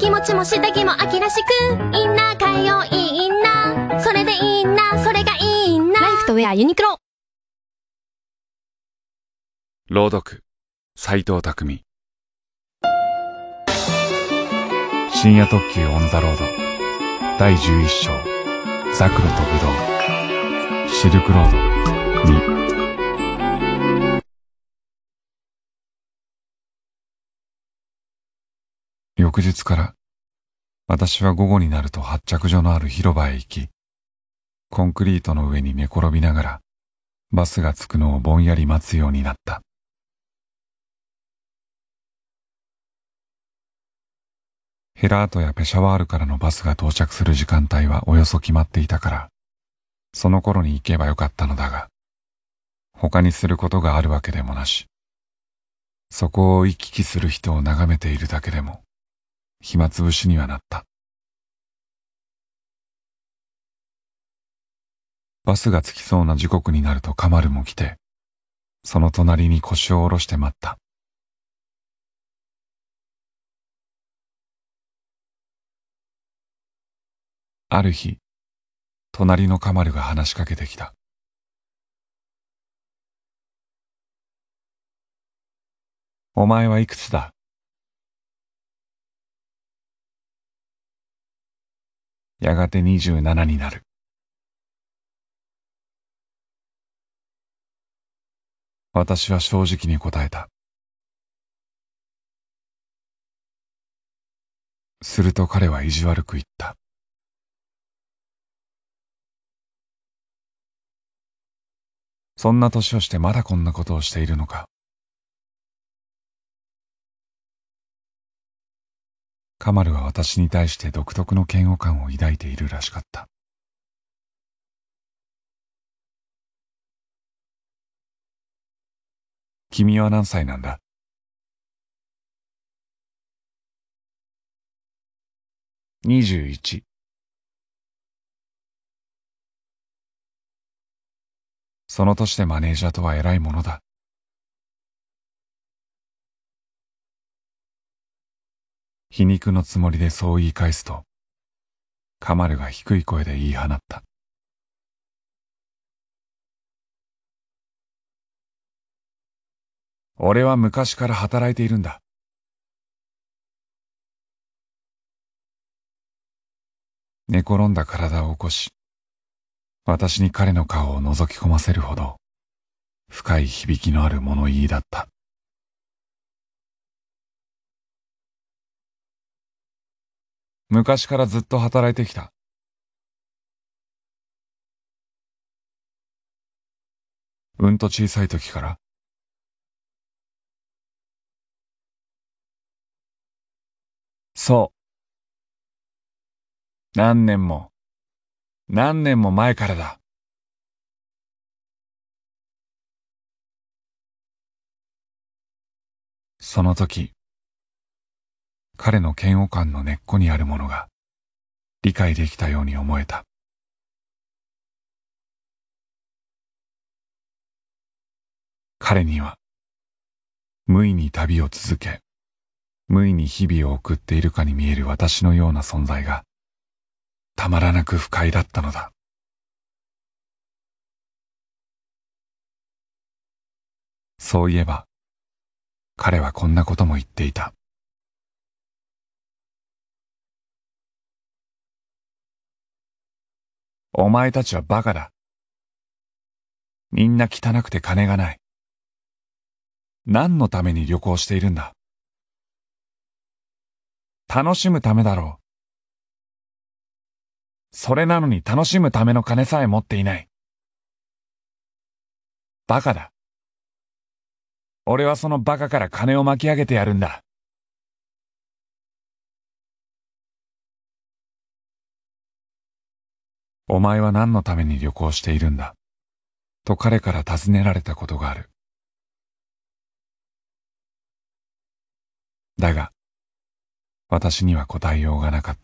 気持ちも下着も秋らしく、インナー変えよう、いいインナー、それでいいな、それがいいな。ライフとウェアユニクロ。 朗読斉藤匠。深夜特急オンザロード第11章ザクロとブドウシルクロード2。翌日から私は午後になると発着所のある広場へ行き、コンクリートの上に寝転びながらバスが着くのをぼんやり待つようになった。ヘラートやペシャワールからのバスが到着する時間帯はおよそ決まっていたから、その頃に行けばよかったのだが、他にすることがあるわけでもなし、そこを行き来する人を眺めているだけでも暇つぶしにはなった。バスが着きそうな時刻になるとカマルも来て、その隣に腰を下ろして待った。ある日、隣のカマルが話しかけてきた。お前はいくつだ？やがて27になる。私は正直に答えた。すると彼は意地悪く言った。そんな年をしてまだこんなことをしているのか。カマルは私に対して独特の嫌悪感を抱いているらしかった。君は何歳なんだ？21。その年でマネージャーとは偉いものだ。皮肉のつもりでそう言い返すと、カマルが低い声で言い放った。俺は昔から働いているんだ。寝転んだ体を起こし、私に彼の顔を覗き込ませるほど、深い響きのある物言いだった。昔からずっと働いてきた。うんと小さい時から。そう。何年も前からだ。その時、彼の嫌悪感の根っこにあるものが理解できたように思えた。彼には無意に旅を続け、無意に日々を送っているかに見える私のような存在がたまらなく不快だったのだ。そういえば彼はこんなことも言っていた。お前たちはバカだ。みんな汚くて金がない。何のために旅行しているんだ。楽しむためだろう。それなのに楽しむための金さえ持っていない。バカだ。俺はそのバカから金を巻き上げてやるんだ。お前は何のために旅行しているんだと彼から尋ねられたことがある。だが、私には答えようがなかった。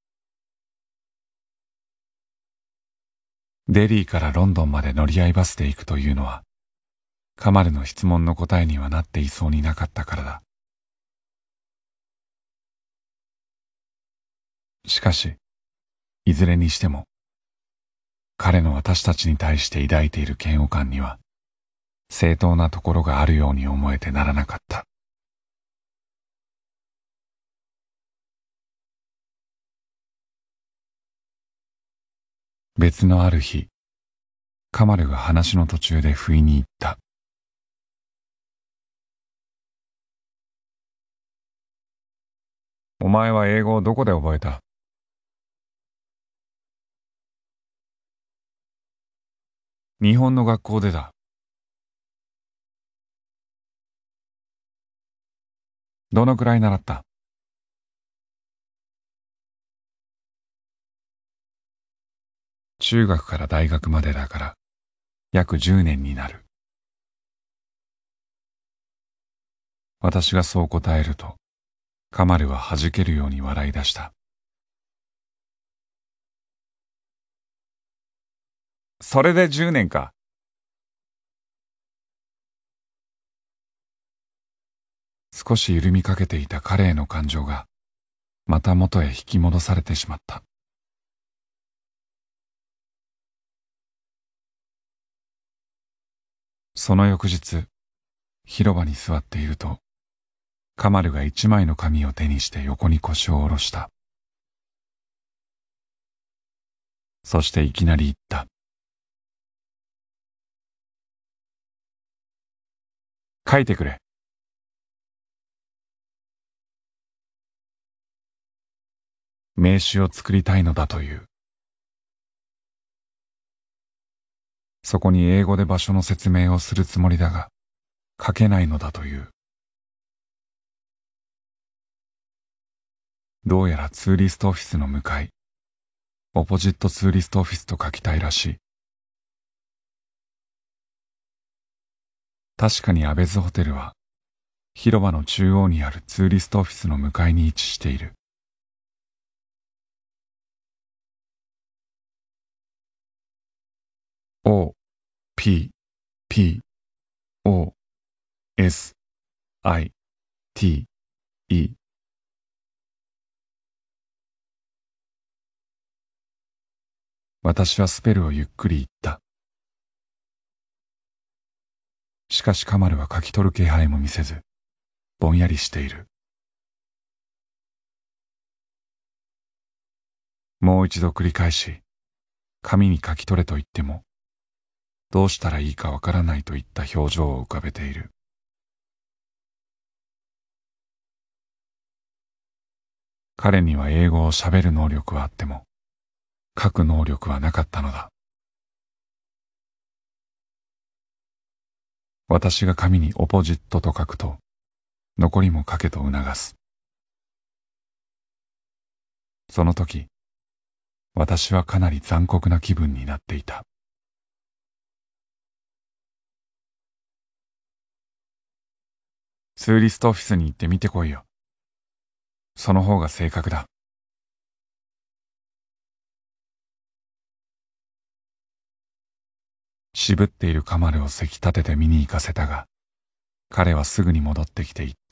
デリーからロンドンまで乗り合いバスで行くというのは、カマルの質問の答えにはなっていそうになかったからだ。 しかし、いずれにしても、彼の私たちに対して抱いている嫌悪感には、正当なところがあるように思えてならなかった。別のある日、カマルが話の途中で不意に言った。お前は英語をどこで覚えた？日本の学校でだ。どのくらい習った？中学から大学までだから約10年になる。私がそう答えると、カマルは弾けるように笑い出した。それで10年か。少し緩みかけていた彼への感情がまた元へ引き戻されてしまった。その翌日、広場に座っていると、カマルが一枚の紙を手にして横に腰を下ろした。そしていきなり言った。書いてくれ。名刺を作りたいのだという。そこに英語で場所の説明をするつもりだが、書けないのだという。どうやらツーリストオフィスの向かい、オポジットツーリストオフィスと書きたいらしい。確かにアベズホテルは、広場の中央にあるツーリストオフィスの向かいに位置している。O P P O S I T E。私はスペルをゆっくり言った。しかしカマルは書き取る気配も見せず、ぼんやりしている。もう一度繰り返し、紙に書き取れと言っても、どうしたらいいかわからないといった表情を浮かべている。彼には英語を喋る能力はあっても、書く能力はなかったのだ。私が紙にオポジットと書くと、残りも書けと促す。その時、私はかなり残酷な気分になっていた。ツーリストオフィスに行って見てこいよ。その方が正確だ。渋っているカマルをせき立てて見に行かせたが、彼はすぐに戻ってきて言った。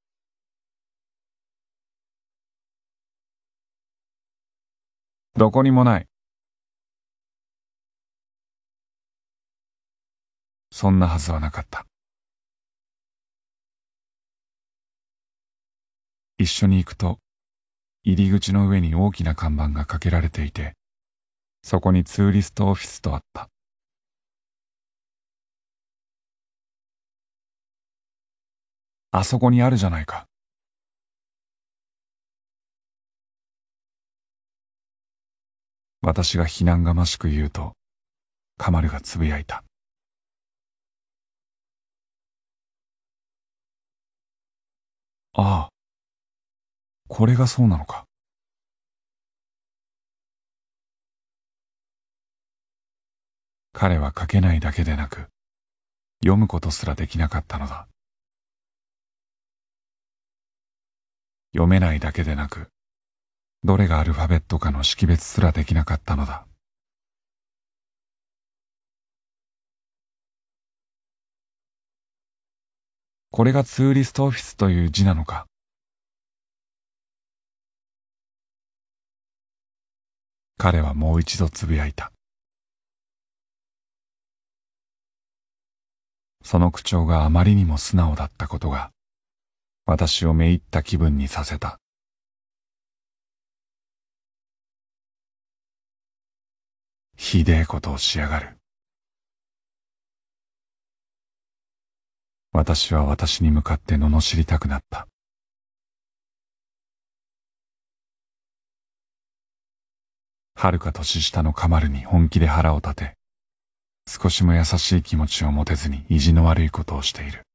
どこにもない。そんなはずはなかった。一緒に行くと、入り口の上に大きな看板がかけられていて、そこにツーリストオフィスとあった。あそこにあるじゃないか。私が非難がましく言うと、カマルがつぶやいた。ああ、これがそうなのか。彼は書けないだけでなく、読むことすらできなかったのだ。読めないだけでなく、どれがアルファベットかの識別すらできなかったのだ。これがツーリストオフィスという字なのか。 彼はもう一度つぶやいた。その口調があまりにも素直だったことが、私をめいった気分にさせた。ひでえことをしやがる。私は私に向かって罵りたくなった。はるか年下のカマルに本気で腹を立て、少しも優しい気持ちを持てずに意地の悪いことをしている。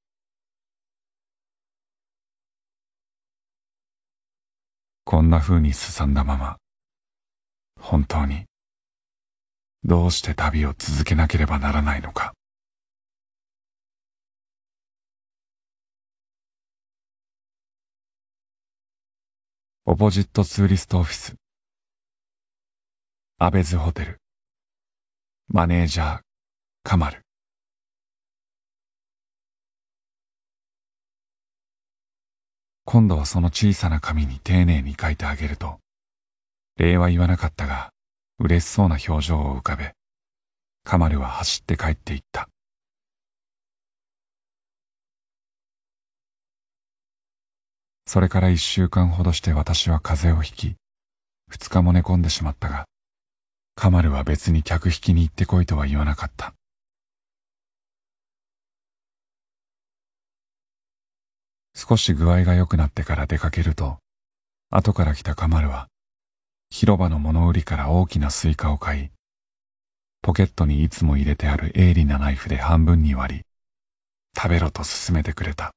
こんな風にすさんだまま、本当に、どうして旅を続けなければならないのか。オポジットツーリストオフィス、アベズホテル、マネージャー、カマル。今度はその小さな紙に丁寧に書いてあげると、礼は言わなかったが、嬉しそうな表情を浮かべ、カマルは走って帰っていった。それから1週間ほどして私は風邪をひき、2日も寝込んでしまったが、カマルは別に客引きに行ってこいとは言わなかった。少し具合が良くなってから出かけると、後から来たカマルは、広場の物売りから大きなスイカを買い、ポケットにいつも入れてある鋭利なナイフで半分に割り、食べろと勧めてくれた。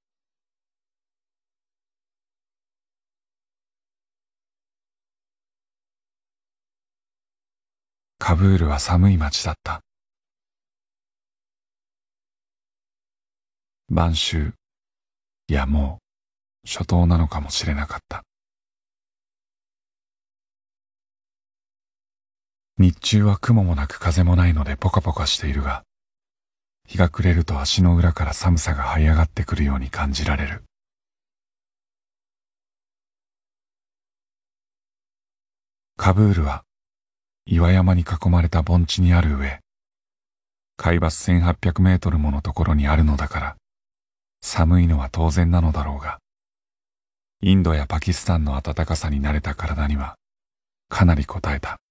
カブールは寒い町だった。晩秋、いやもう初冬なのかもしれなかった。日中は雲もなく風もないのでポカポカしているが、日が暮れると足の裏から寒さが這い上がってくるように感じられる。カブールは岩山に囲まれた盆地にある上、海抜1800メートルものところにあるのだから、寒いのは当然なのだろうが、インドやパキスタンの暖かさに慣れた体にはかなり応えた。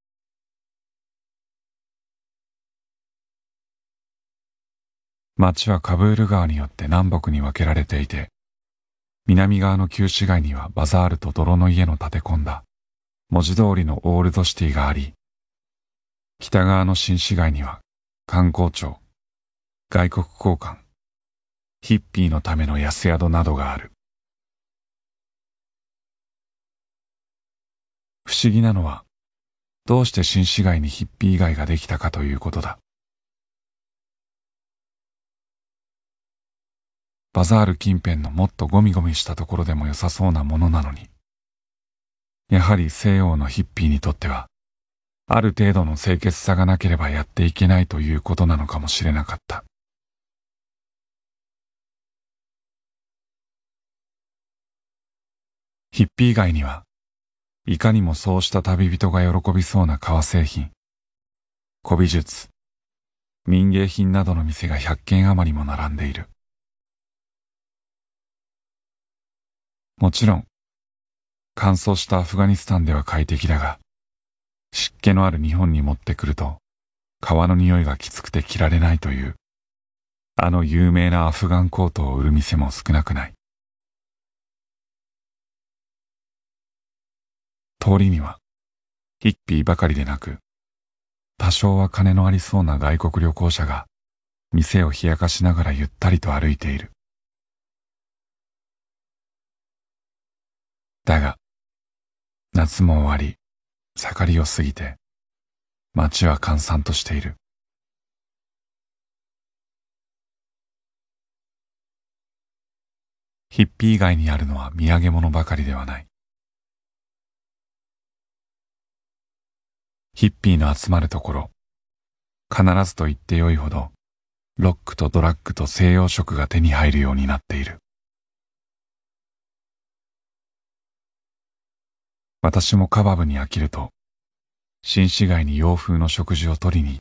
町はカブール川によって南北に分けられていて、南側の旧市街にはバザールと泥の家の建て込んだ文字通りのオールドシティがあり、北側の新市街には観光庁、外国交換、ヒッピーのための安宿などがある。不思議なのは、どうして新市街にヒッピー街ができたかということだ。バザール近辺のもっとゴミゴミしたところでも良さそうなものなのに、やはり西洋のヒッピーにとっては、ある程度の清潔さがなければやっていけないということなのかもしれなかった。ヒッピー街には、いかにもそうした旅人が喜びそうな革製品、古美術、民芸品などの店が100軒余りも並んでいる。もちろん、乾燥したアフガニスタンでは快適だが、湿気のある日本に持ってくると、革の匂いがきつくて着られないという、あの有名なアフガンコートを売る店も少なくない。通りには、ヒッピーばかりでなく、多少は金のありそうな外国旅行者が、店を冷やかしながらゆったりと歩いている。だが、夏も終わり、盛りを過ぎて、街は閑散としている。ヒッピー街にあるのは土産物ばかりではない。ヒッピーの集まるところ、必ずと言ってよいほど、ロックとドラッグと西洋食が手に入るようになっている。私もカバブに飽きると、 新市街に洋風の食事を取りに行った。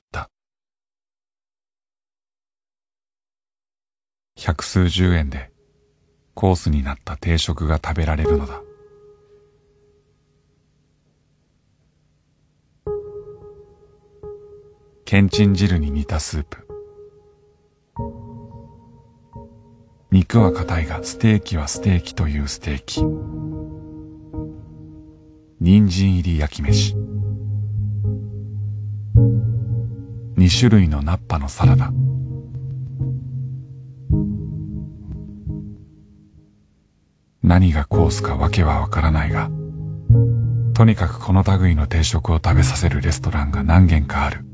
百数十円でコースになった定食が食べられるのだ。けんちん汁に似たスープ。肉は硬いがステーキはステーキというステーキ。人参入り焼き飯。2種類の菜っぱのサラダ。何がコースかわけはわからないが、とにかくこの類の定食を食べさせるレストランが何軒かある。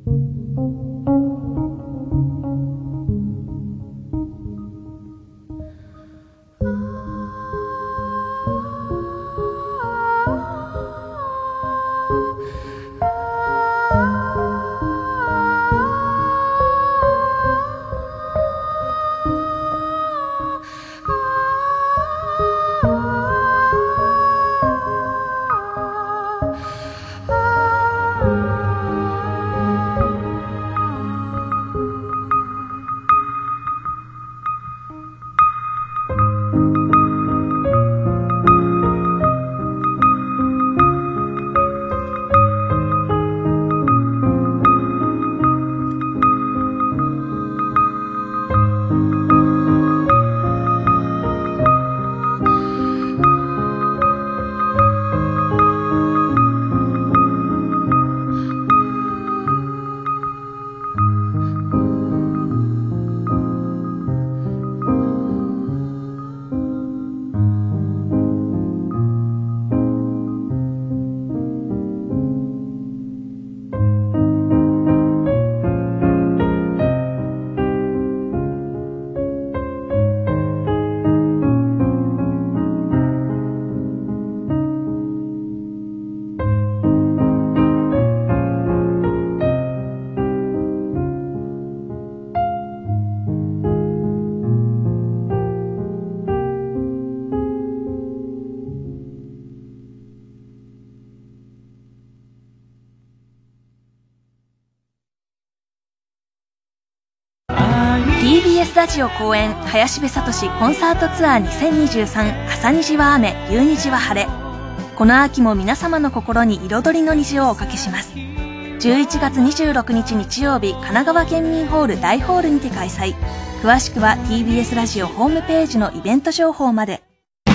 TBS ラジオ公演林部聡コンサートツアー2023朝虹は雨夕虹は晴れ。この秋も皆様の心に彩りの虹をおかけします。11月26日日曜日、神奈川県民ホール大ホールにて開催。詳しくは TBS ラジオホームページのイベント情報まで。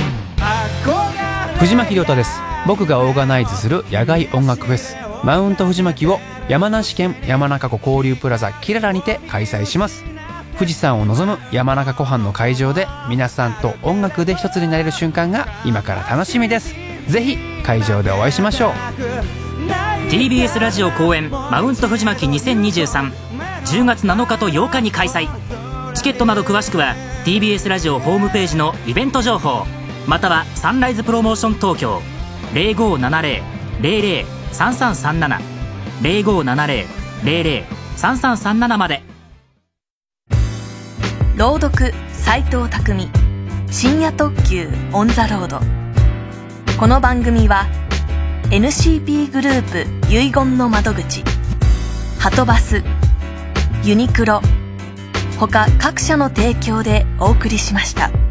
藤巻亮太です。僕がオーガナイズする野外音楽フェスマウント藤巻を山梨県山中湖交流プラザキララにて開催します。富士山を望む山中湖畔の会場で皆さんと音楽で一つになれる瞬間が今から楽しみです。ぜひ会場でお会いしましょう。 TBS ラジオ公演マウント藤巻2023 10月7日と8日に開催。チケットなど詳しくは TBS ラジオホームページのイベント情報またはサンライズプロモーション東京 0570-003337 0570-003337 まで。 朗読斉藤匠深夜特急オンザロード。この番組は NCP グループ遺言の窓口、はとバス、ユニクロ他各社の提供でお送りしました。